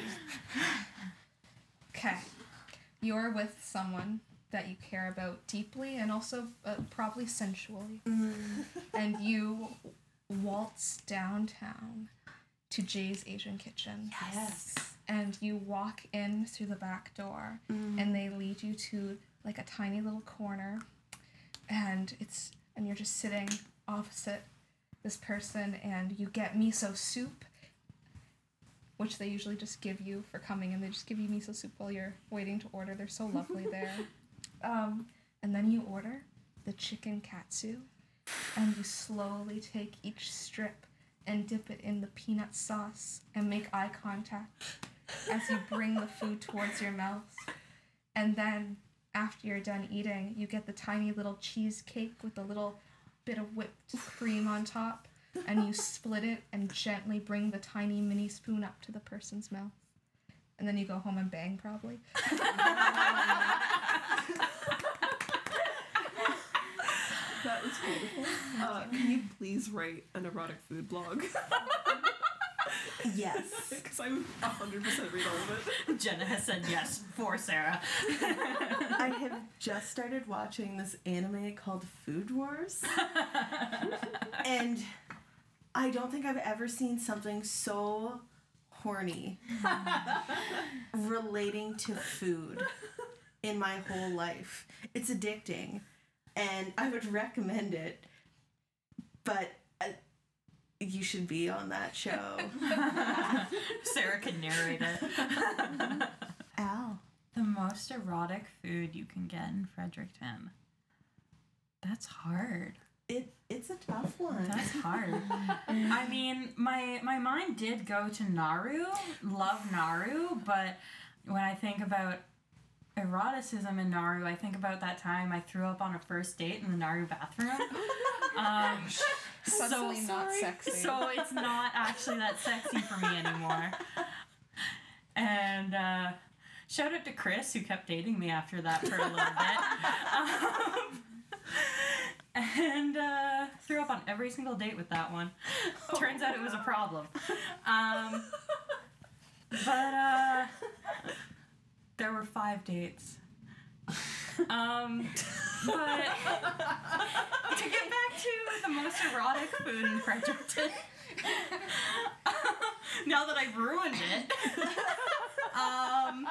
Okay. You're with someone that you care about deeply and also uh, probably sensually. And you waltz downtown to Jay's Asian Kitchen. Yes. And you walk in through the back door and they lead you to like a tiny little corner and it's and you're just sitting opposite this person and you get miso soup, which they usually just give you for coming in. They just give you miso soup while you're waiting to order. They're so lovely there. Um, and then you order the chicken katsu and you slowly take each strip and dip it in the peanut sauce and make eye contact as you bring the food towards your mouth. And then after you're done eating, you get the tiny little cheesecake with a little bit of whipped cream on top and you split it and gently bring the tiny mini spoon up to the person's mouth. And then you go home and bang, probably. That was beautiful. Uh, can you please write an erotic food blog? Yes. Because I would one hundred percent read all of it. Jenna has said yes for Sarah. I have just started watching this anime called Food Wars. And I don't think I've ever seen something so horny relating to food in my whole life. It's addicting, and I would recommend it, but uh, you should be on that show. Sarah can narrate it. Al. The most erotic food you can get in Fredericton. That's hard. It it's a tough one. That's hard. I mean, my my mind did go to Naru, love Naru, but when I think about eroticism in Naru, I think about that time I threw up on a first date in the Naru bathroom. Um, Suddenly so not sorry. sexy. So it's not actually that sexy for me anymore. And uh, shout out to Chris, who kept dating me after that for a little bit. Um, and uh, threw up on every single date with that one. Turns out it was a problem. Um, but uh, there were five dates. Um, but to get back to the most erotic food in Fredericton, now that I've ruined it, um,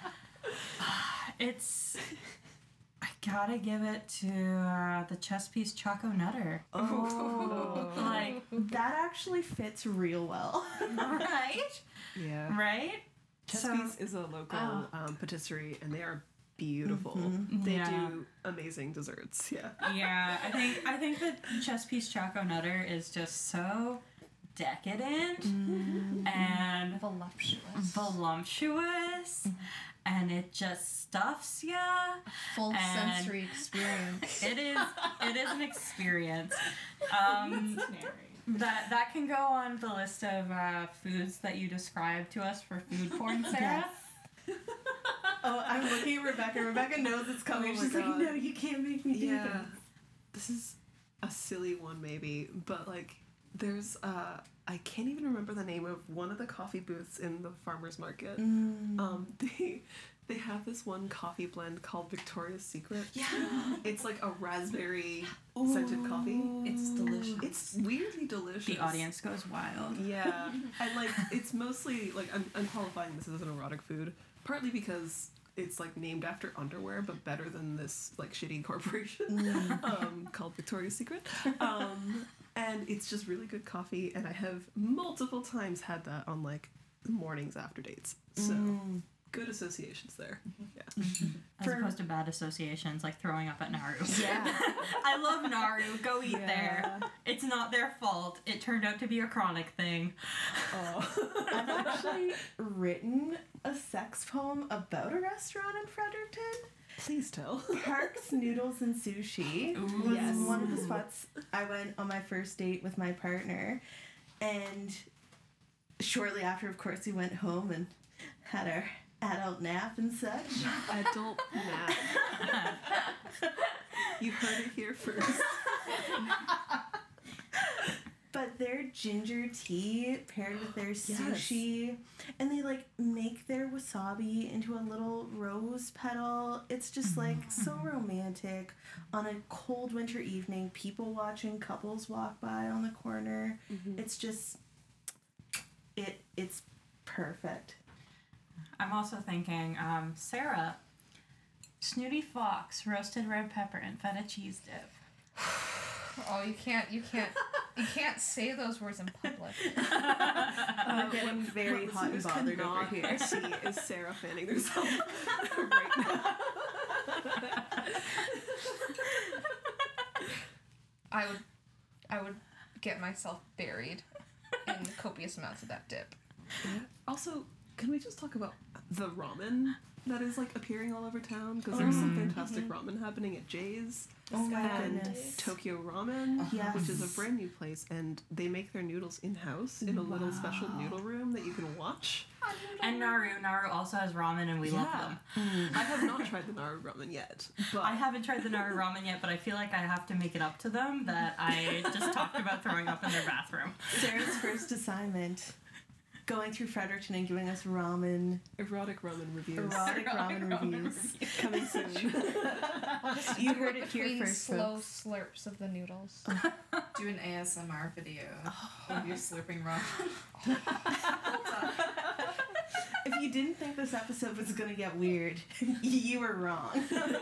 it's... I gotta give it to uh, the chess piece Choco Nutter. Oh. Like, That actually fits real well. right? Yeah. Right? Chess So- Piece is a local Oh. um, patisserie, and they are beautiful. They Yeah. do amazing desserts. Yeah. Yeah, I think I think that chess piece Choco Nutter is just so decadent and Voluptuous. voluptuous, and it just stuffs ya. Full and- sensory experience. It is it is an experience. Um, that that can go on the list of uh, foods that you described to us for food porn, Sarah. Oh, I'm looking at Rebecca. Rebecca knows it's coming. Oh my She's like, God. no, you can't make me do Yeah. this. This is a silly one, maybe, but like, there's uh, I can't even remember the name of one of the coffee booths in the farmers market. Um, they they have this one coffee blend called Victoria's Secret. Yeah. It's like a raspberry scented coffee. It's delicious. It's weirdly delicious. The audience goes wild. Yeah, and like it's mostly like I'm, I'm qualifying this as an erotic food, partly because it's like named after underwear, but better than this like shitty corporation um, called Victoria's Secret. Um, and it's just really good coffee, and I have multiple times had that on like mornings after dates. So good associations there. Yeah. As For- opposed to bad associations like throwing up at Naru. Yeah. I love Naru. Go eat Yeah. there. It's not their fault. It turned out to be a chronic thing. Oh. I've actually written a sex poem about a restaurant in Fredericton. Please tell. Parks, Noodles, and Sushi Ooh. was Yes. one of the spots I went on my first date with my partner. And shortly after, of course, we went home and had our adult nap and such. Adult nap. You heard it here first. But their ginger tea paired with their sushi, and they like make their wasabi into a little rose petal. It's just like so romantic on a cold winter evening. People watching couples walk by on the corner. It's just it. It's perfect. I'm also thinking, um, Sarah, Snooty Fox, roasted red pepper, and feta cheese dip. Oh, you can't, you can't, you can't say those words in public. I'm getting very hot and Listeners bothered over cannot here. see is Sarah fanning herself right now. I would, I would get myself buried in copious amounts of that dip. Also, can we just talk about the ramen? that is like appearing all over town because there's some fantastic ramen happening at Jay's Oh my and goodness. Tokyo Ramen, Yes. which is a brand new place, and they make their noodles in house in a little special noodle room that you can watch. And Naru. Naru also has ramen, and we love them. I have not tried the Naru ramen yet, but I haven't tried the Naru ramen yet, but I feel like I have to make it up to them that I just talked about throwing up in their bathroom. Sarah's first assignment, going through Fredericton and giving us ramen, erotic ramen reviews erotic ramen reviews. coming soon. You heard it here Between first, slow folks. slurps of the noodles. Do an A S M R video of you slurping ramen. If you didn't think this episode was gonna get weird, you were wrong.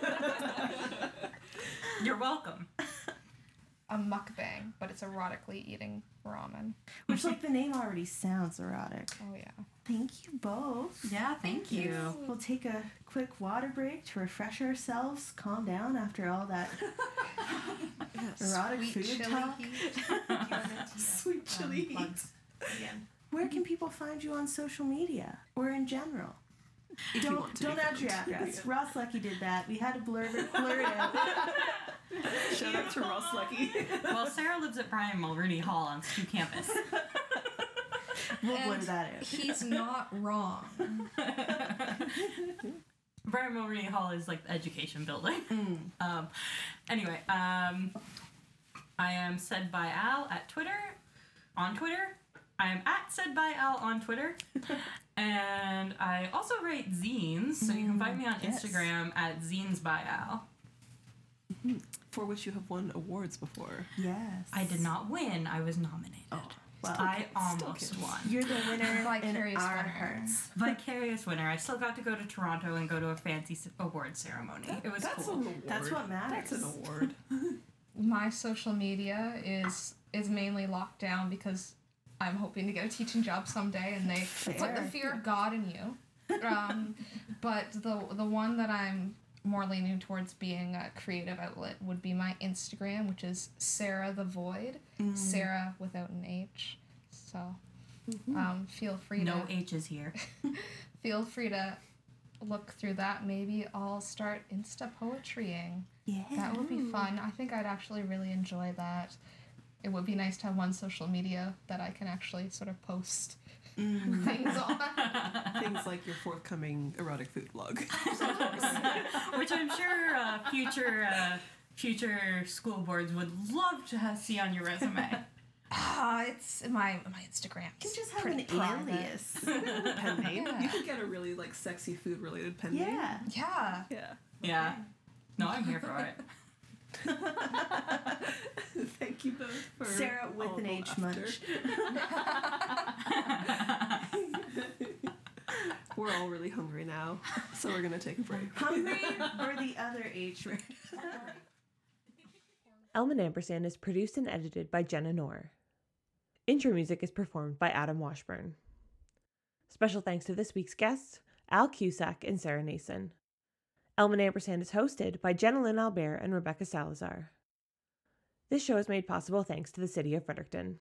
You're welcome. A mukbang, but it's erotically eating ramen. Which, like, the name already sounds erotic. Oh yeah. Thank you both. Yeah, thank you. We'll take a quick water break to refresh ourselves, calm down after all that erotic Sweet food chili talk. heat. Sweet chili heat. plugs again. Where can people find you on social media or in general? If you don't want to don't be add your found. address. Ross Lucky did that. We had to blur it, blur it out. Shout out to Ross Lucky. Well, Sarah lives at Brian Mulroney Hall on Stu campus. We'll blur And that out. he's not wrong. Brian Mulroney Hall is like the education building. Mm. Um, anyway, um, I am said by Al at Twitter, on Twitter. I am at said by Al on Twitter. And I also write zines, so you can find me on yes. Instagram at zines by Al. For which you have won awards before. Yes. I did not win, I was nominated. Oh, well, I still almost counts. won. you're the winner in Vicarious our winner. hearts. Vicarious winner. I still got to go to Toronto and go to a fancy s- award ceremony. It was That's cool. an award. That's what matters. That's an award. My social media is is mainly locked down because I'm hoping to get a teaching job someday, and they put the Fair. fear of God in you. Um, but the the one that I'm more leaning towards being a creative outlet would be my Instagram, which is Sarah the Void, Sarah without an H. So um, feel free No to H's here. feel free to look through that. Maybe I'll start Insta poetrying. Yeah. That would be fun. I think I'd actually really enjoy that. It would be nice to have one social media that I can actually sort of post things on. Things like your forthcoming erotic food vlog. Which I'm sure uh, future uh, future school boards would love to have, see on your resume. Ah, it's my my Instagram. You can just have an alias. Pen name. Yeah. You could get a really like sexy food related pen name. Yeah. Yeah. Yeah. Yeah. No, I'm here for it. Thank you both for Sarah with all an the H laughter. munch. We're all really hungry now, so we're gonna take a break. Hungry or the other H word? Elman Ampersand is produced and edited by Jenna Knorr. Intro music is performed by Adam Washburn. Special thanks to this week's guests, Al Cusack and Sarah Nason. Elman Ampersand is hosted by Jenna Lynn Albert and Rebecca Salazar. This show is made possible thanks to the City of Fredericton.